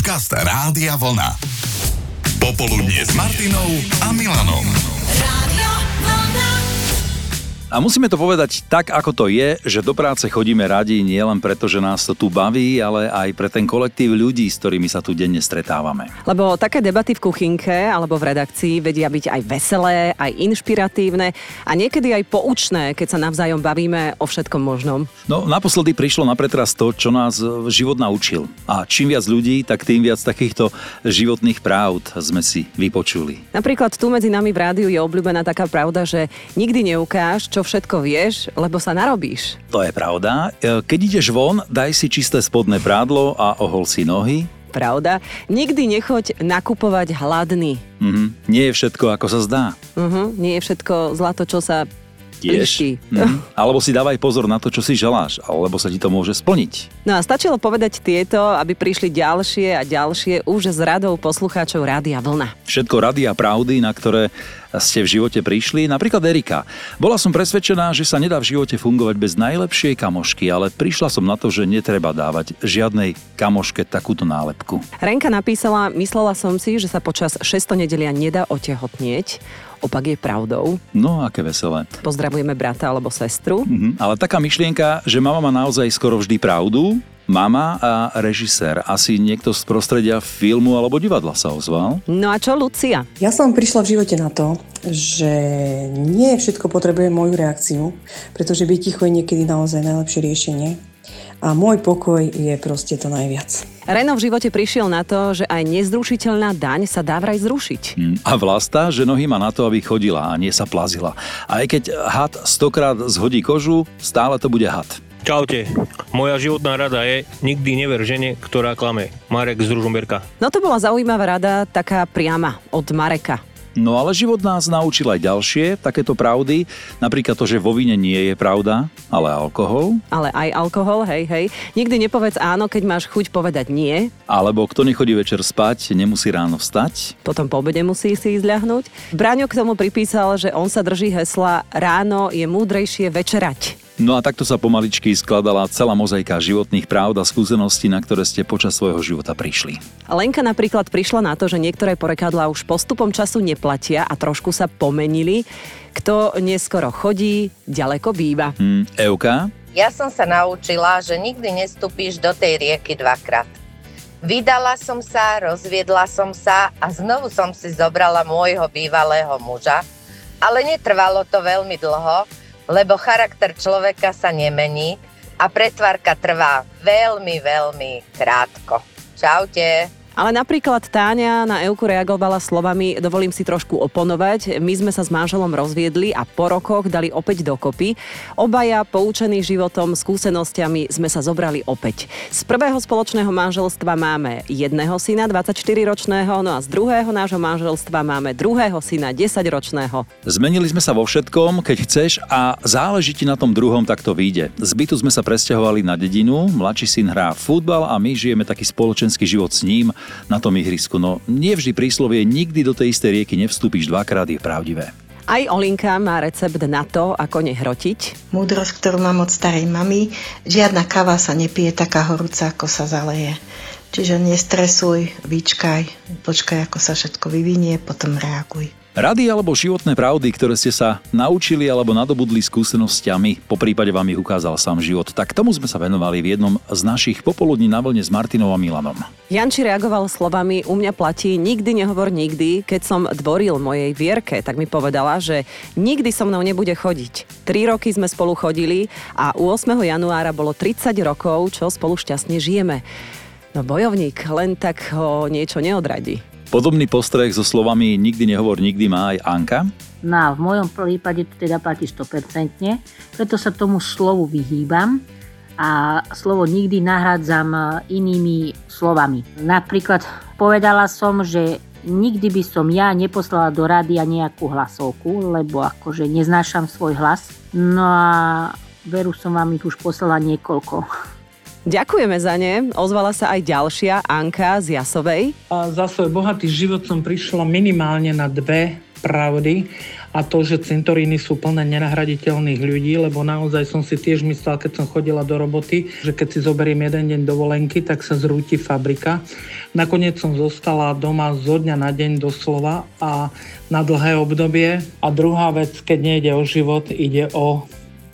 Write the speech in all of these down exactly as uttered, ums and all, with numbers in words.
Podcast Rádia Vlna. Popoludnie s Martinou a Milanom. Rádio Vlna. A musíme to povedať tak, ako to je, že do práce chodíme radi nie len preto, že nás to tu baví, ale aj pre ten kolektív ľudí, s ktorými sa tu denne stretávame. Lebo také debaty v kuchynke alebo v redakcii vedia byť aj veselé, aj inšpiratívne a niekedy aj poučné, keď sa navzájom bavíme o všetkom možnom. No, naposledy prišlo na pretras to, čo nás život naučil. A čím viac ľudí, tak tým viac takýchto životných pravd sme si vypočuli. Napríklad tu medzi nami v rádiu je obľúbená taká pravda, že nikdy neukáž, čo všetko vieš, lebo sa narobíš. To je pravda. Keď ideš von, daj si čisté spodné prádlo a ohol si nohy. Pravda. Nikdy nechoď nakupovať hladný. Mhm. Nie je všetko, ako sa zdá. Mhm. Nie je všetko zlato, čo sa Tiež. Mm. Alebo si dávaj pozor na to, čo si želáš, alebo sa ti to môže splniť. No a stačilo povedať tieto, aby prišli ďalšie a ďalšie už z radou poslucháčov Rádia Vlna. Všetko rady a pravdy, na ktoré ste v živote prišli. Napríklad Erika. Bola som presvedčená, že sa nedá v živote fungovať bez najlepšej kamošky, ale prišla som na to, že netreba dávať žiadnej kamoške takúto nálepku. Renka napísala, myslela som si, že sa počas šestonedelia nedá otehotnieť. Opak je pravdou. No, aké veselé. Pozdravujeme brata alebo sestru. Mhm, ale taká myšlienka, že mama má naozaj skoro vždy pravdu. Mama a režisér. Asi niekto z prostredia filmu alebo divadla sa ozval. No a čo Lucia? Ja som prišla v živote na to, že nie všetko potrebuje moju reakciu, pretože byť ticho je niekedy naozaj najlepšie riešenie. A môj pokoj je proste to najviac. Reno v živote prišiel na to, že aj nezrušiteľná daň sa dá vraj zrušiť. Hmm. A Vlasta, že nohy má na to, aby chodila a nie sa plazila. A aj keď had stokrát zhodí kožu, stále to bude had. Čaute. Moja životná rada je nikdy never žene, ktorá klame. Marek z Ružomberka. No to bola zaujímavá rada, taká priama od Mareka. No ale život nás naučil aj ďalšie takéto pravdy. Napríklad to, že vo víne nie je pravda, ale alkohol. Ale aj alkohol, hej, hej. Nikdy nepovedz áno, keď máš chuť povedať nie. Alebo kto nechodí večer spať, nemusí ráno vstať. Potom po obede musí si ísť ľahnuť. Braňo k tomu pripísal, že on sa drží hesla ráno je múdrejšie večerať. No a takto sa pomaličky skladala celá mozaika životných práv a skúseností, na ktoré ste počas svojho života prišli. Lenka napríklad prišla na to, že niektoré porekadlá už postupom času neplatia a trošku sa pomenili. Kto neskoro chodí, ďaleko býva. Hmm, Euka? Ja som sa naučila, že nikdy nestúpíš do tej rieky dvakrát. Vydala som sa, rozviedla som sa a znovu som si zobrala môjho bývalého muža, ale netrvalo to veľmi dlho, lebo charakter človeka sa nemení a pretvárka trvá veľmi, veľmi krátko. Čaute. Ale napríklad Táňa na Euku reagovala slovami, dovolím si trošku oponovať, my sme sa s manželom rozviedli a po rokoch dali opäť dokopy. Obaja, poučení životom, skúsenosťami, sme sa zobrali opäť. Z prvého spoločného manželstva máme jedného syna, dvadsaťštyriročného, no a z druhého nášho manželstva máme druhého syna, desaťročného. Zmenili sme sa vo všetkom, keď chceš a záleží ti na tom druhom, tak to vyjde. Z bytu sme sa presťahovali na dedinu, mladší syn hrá futbal a my žijeme taký spoločenský život s ním na tom ihrisku. No nie vždy príslovie nikdy do tej istej rieky nevstúpiš dvakrát je pravdivé. Aj Olinka má recept na to, ako nehrotiť. Múdrosť, ktorú mám od starej mamy, žiadna káva sa nepije taká horúca, ako sa zaleje. Čiže nestresuj, vyčkaj, počkaj, ako sa všetko vyvinie, potom reaguj. Rady alebo životné pravdy, ktoré ste sa naučili alebo nadobudli skúsenosťami, po prípade vám ich ukázal sám život. Tak tomu sme sa venovali v jednom z našich popoludní na vlne s Martinou a Milanom. Janči reagoval slovami, u mňa platí nikdy nehovor nikdy. Keď som dvoril mojej Vierke, tak mi povedala, že nikdy so mnou nebude chodiť. Tri roky sme spolu chodili a ôsmeho januára bolo tridsať rokov, čo spolu šťastne žijeme. No bojovník, len tak ho niečo neodradí. Podobný postreh so slovami nikdy nehovor nikdy má aj Anka. No a v mojom prípade to teda platí sto percent, preto sa tomu slovu vyhýbam a slovo nikdy nahrádzam inými slovami. Napríklad povedala som, že nikdy by som ja neposlala do rádia nejakú hlasovku, lebo akože neznášam svoj hlas. No a veru som vám ich už poslala niekoľko. Ďakujeme za ne. Ozvala sa aj ďalšia, Anka z Jasovej. A za svoj bohatý život som prišla minimálne na dve pravdy a to, že cintoríny sú plné nenahraditeľných ľudí, lebo naozaj som si tiež myslel, keď som chodila do roboty, že keď si zoberiem jeden deň dovolenky, tak sa zrúti fabrika. Nakoniec som zostala doma zo dňa na deň doslova a na dlhé obdobie. A druhá vec, keď nejde o život, ide o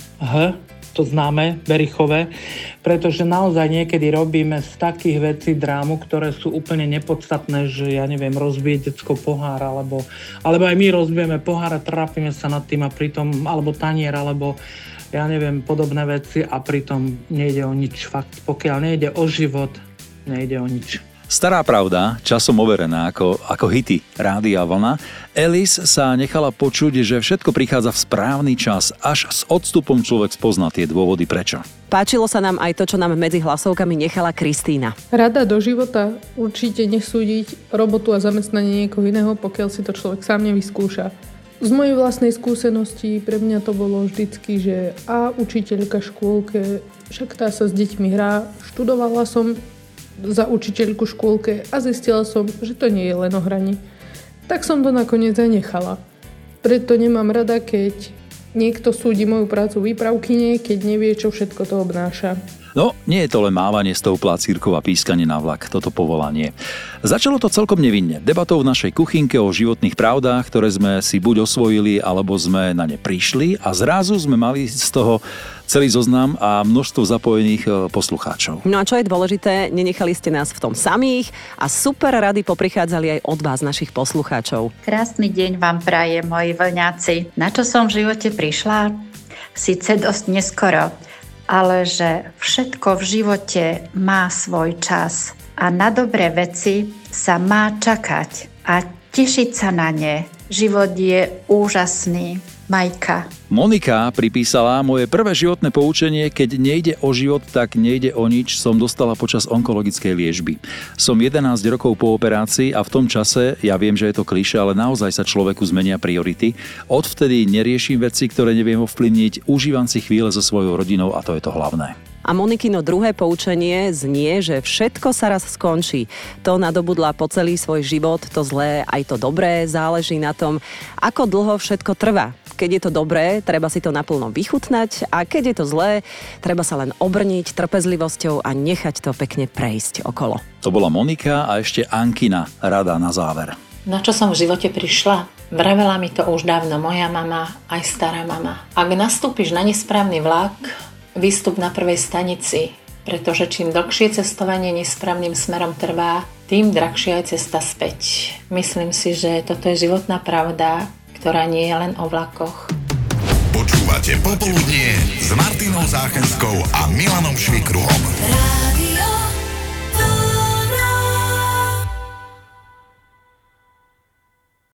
H, to známe, Berichové, pretože naozaj niekedy robíme z takých vecí drámu, ktoré sú úplne nepodstatné, že ja neviem, rozbije decko pohár, alebo, alebo aj my rozbijeme pohár a trápime sa nad tým a pritom, alebo tanier, alebo ja neviem, podobné veci a pritom nejde o nič. Fakt, pokiaľ nejde o život, nejde o nič. Stará pravda, časom overená ako, ako hity Rádia Vlna. Elis sa nechala počuť, že všetko prichádza v správny čas. Až s odstupom človek spozná tie dôvody prečo. Páčilo sa nám aj to, čo nám medzi hlasovkami nechala Kristína. Rada do života: určite nesúdiť robotu a zamestnanie niekoho iného, pokiaľ si to človek sám nevyskúša. Z mojej vlastnej skúsenosti pre mňa to bolo vždycky, že a učiteľka v škôlke, však tá sa s deťmi hrá, študovala som za učiteľku v škôlke a zistila som, že to nie je len o hraní. Tak som to nakoniec aj nechala. Preto nemám rada, keď niekto súdi moju prácu výpravkyne, keď nevie, čo všetko to obnáša. No, nie je to len mávanie stoupla cirkov a pískanie na vlak, toto povolanie. Začalo to celkom nevinne. Debatou v našej kuchynke o životných pravdách, ktoré sme si buď osvojili, alebo sme na ne prišli a zrazu sme mali z toho celý zoznam a množstvo zapojených poslucháčov. No a čo je dôležité, nenechali ste nás v tom samých a super rady poprichádzali aj od vás, našich poslucháčov. Krásny deň vám prajem, moji vlňáci. Na čo som v živote prišla? Síce dosť neskoro, ale že všetko v živote má svoj čas a na dobré veci sa má čakať a tešiť sa na ne. Život je úžasný. Majka. Monika pripísala: moje prvé životné poučenie: keď nejde o život, tak nejde o nič, som dostala počas onkologickej liečby. Som jedenásť rokov po operácii a v tom čase, ja viem, že je to klišé, ale naozaj sa človeku zmenia priority. Odvtedy neriešim veci, ktoré neviem ovplyvniť, užívam si chvíle so svojou rodinou a to je to hlavné. A Monikino druhé poučenie znie, že všetko sa raz skončí. To nadobudla po celý svoj život, to zlé aj to dobré, záleží na tom, ako dlho všetko trvá. Keď je to dobré, treba si to naplno vychutnať a keď je to zlé, treba sa len obrniť trpezlivosťou a nechať to pekne prejsť okolo. To bola Monika a ešte Ankina rada na záver. Na čo som v živote prišla? Vravela mi to už dávno moja mama, aj stará mama. Ak nastúpiš na nesprávny vlak, výstup na prvej stanici, pretože čím dlhšie cestovanie nesprávnym smerom trvá, tým drahšia je cesta späť. Myslím si, že toto je životná pravda, ktorá nie je len o vlakoch. Počúvate Popoludnie s Martinou Záchenskou a Milanom Švikruhom.